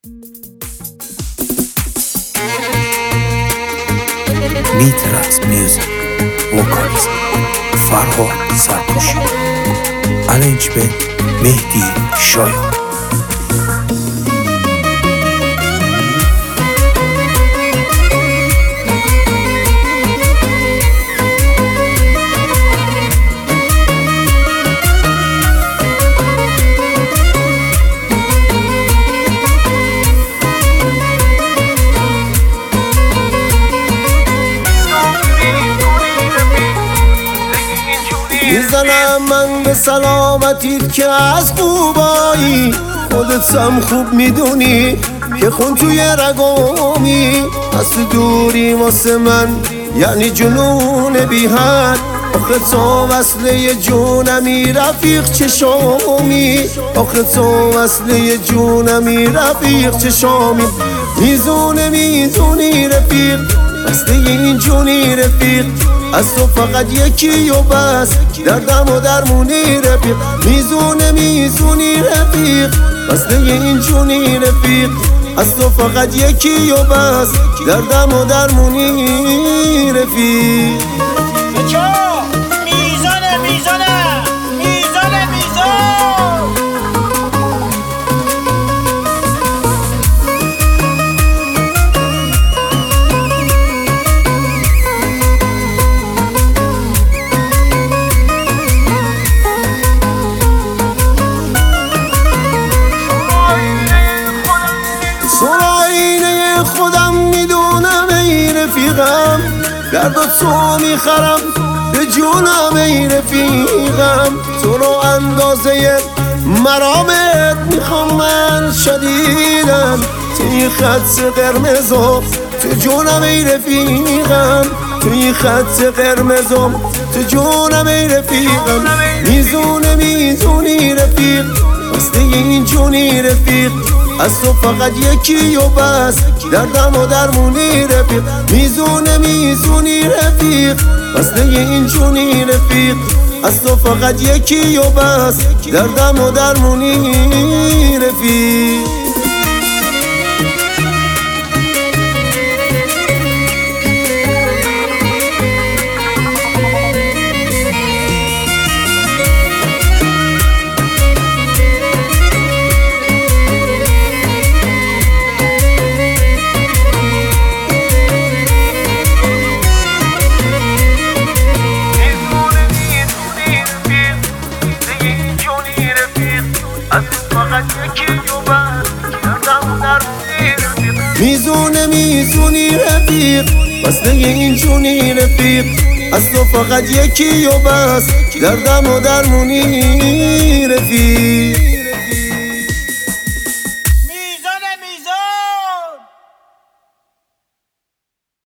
میترس میوزیک وکالیست فرهاد سرپوشی ارنج به مهدی شایان. میزنم من به سلامتیت که از خوبایی خودت هم خوب میدونی که خون توی رگامی از تو دوری واسه من یعنی جنون بی حد. آخه تو وصله جونمی رفیق چشامی، آخه تو وصله جونمی رفیق چشامی. میزونی رفیق وصله این جونی رفیق، از تو فقط یکی و بس دردم و درمونی رفیق. میزونی رفیق وصله این جونی رفیق، از تو فقط یکی و بس دردم و درمونی رفیق. خودم میدونم ای رفیقم، درد تو میخرم به جونم ای رفیقم. تو رو اندازه مرامت میخوام من شدیدم، توی خط قرمزم تو جونم ای رفیقم، توی خط قرمزم تو جونم ای رفیقم. میزونی رفیق واسه این جونی رفیق، از تو فقط یکی و بس دردم و درمونی رفیق. میزونی رفیق واسه این جونی رفیق، از تو فقط یکی و بس دردم و درمونی رفیق. میزونی رفیق واسه این جونی رفیق، از تو فقط یکی و بس دردم و درمونی رفیق.